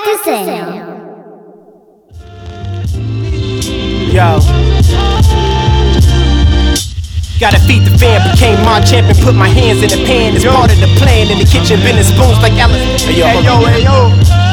Alakazam. Yo. Gotta feed the fam, became my champion, put my hands in the pan. It's part of the plan, in the kitchen, bending spoons like Alice. Hey yo.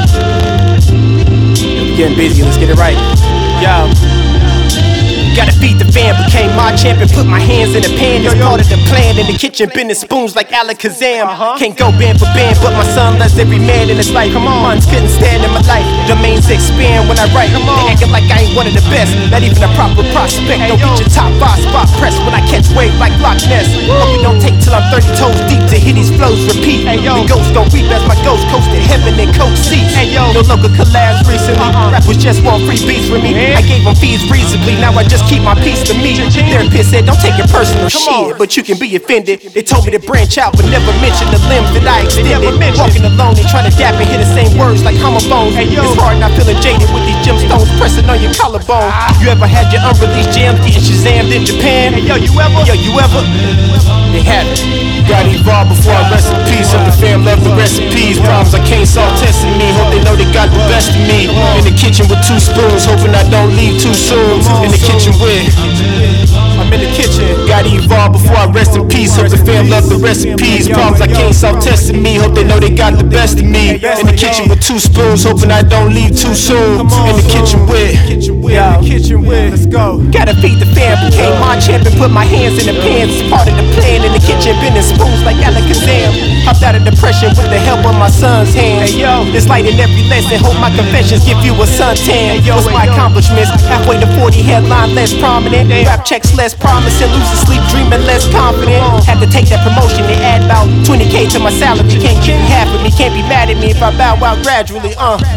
We're getting busy, let's get it right. Yo. Gotta feed the fam, became my champion, put my hands in the pan. It's part of the plan, in the kitchen, bending spoons like Alakazam. Can't go band for band, but my son loves every man in his life. Months couldn't stand in my life, domains expand when I write. They acting like I ain't one of the best, not even a proper prospect. Don't get your top 5 spot pressed when I catch wave like Loch Ness. Hope it don't take till I'm 30 toes deep to hear these flows repeat. The ghost gon' reap as my ghost coasted heaven in coach seats. No local collabs recently, rappers just want free beats from me. I gave them fees reasonably, now I just keep my peace to me. Therapist said don't take it personal, shit, but you can be offended. They told me to branch out but never mention the limbs that I extended. Walking alone and trying to dap and hear the same words like homophones. It's hard not feeling jaded with these gemstones pressing on your collarbone. You ever had your unreleased jams getting Shazammed in Japan? You ever? They have it. Gotta evolve before I rest in peace. Hope the fam love the recipes. Problems I can't solve testing me. Hope they know they got the best of me. In the kitchen with 2 spoons, hoping I don't leave too soon. In the kitchen with I'm in the kitchen. Gotta evolve before I rest in peace. Hope the fam love the recipes. Problems I can't solve testing me. Hope they know they got the best of me. In the kitchen with 2 spoons, hoping I don't leave too soon. In the kitchen with Let's go. Gotta feed the fam, became my champion, put my hands in the pans. It's part of the plan, in the kitchen, bending spoons like Alakazam. Hopped out of depression with the help of my son's hands. It's light in every lesson, hope my confessions give you a suntan. What's my accomplishments? Halfway to 40, headline less prominent. Rap checks less promising, losing sleep, dreaming less confident. Had to take that promotion and add about 20K to my salary. Can't give me half of me, can't be mad at me if I bow out gradually.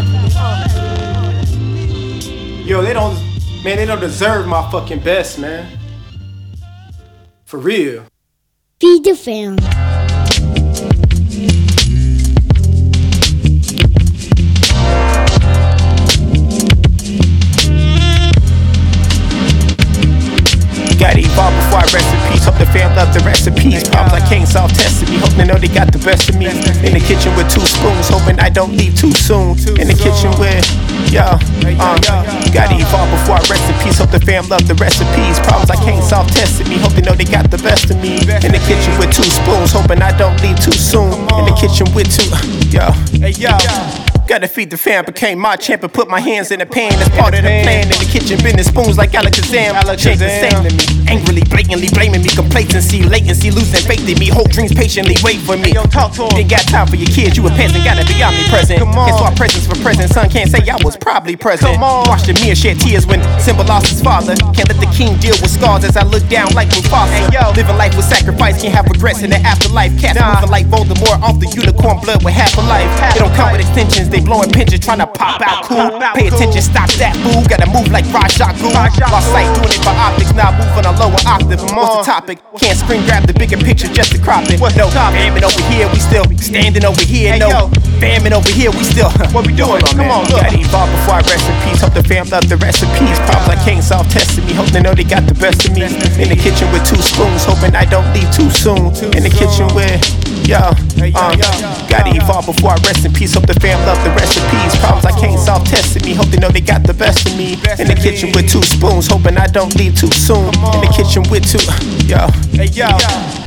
Yo, they don't deserve my fucking best, man. For real. Feed the fam. Gotta evolve before I rest in peace. Hope the fam love the recipes. Problems I can't solve testing me. Hope they know they got the best of me. In the kitchen with 2 spoons, hoping I don't leave too soon. In the kitchen with gotta evolve before I rest in peace. Hope the fam love the recipes. Problems I can't solve testing me. Hope they know they got the best of me. In the kitchen with 2 spoons, hoping I don't leave too soon. In the kitchen with 2 Gotta feed the fam, became my champion, put my hands in the pan. That's part of the plan. In the kitchen, bending spoons like Alakazam. Change the same to me, angrily, blatantly blaming me. Complacency, latency, losing faith in me. Hope dreams patiently wait for me. Ain't got time for your kids, you a peasant, gotta be omnipresent. Can't swap presents for present, son can't say I was probably present. Watch the mirror shed tears when Simba lost his father. Can't let the king deal with scars as I look down like Mufasa. Living life with sacrifice, can't have regrets in the afterlife. Cats moving like Voldemort off the unicorn blood with half a life. They don't come with extensions, they blowing pinches, trying to pop out cool. Pay attention, stop that fool. Gotta move like Rajah Ghul. Lost sight, doing it for optics. Now move on a lower octave. What's the topic? Can't screen grab the bigger picture just to crop it. No, famine over here, we still standing over here. No, famine over here, we still. What we doing? Come on, look. Gotta evolve before I rest in peace. Hope the fam love the recipes. Problems I can't solve testing me. Hope they know they got the best of me. In the kitchen with 2 spoons, hoping I don't leave too soon. In the kitchen with gotta evolve before I rest in peace. Hope the fam love the recipes. Problems I can't solve testing me. Hope they know they got the best of me. In the kitchen with 2 spoons, hoping I don't leave too soon. In the kitchen with 2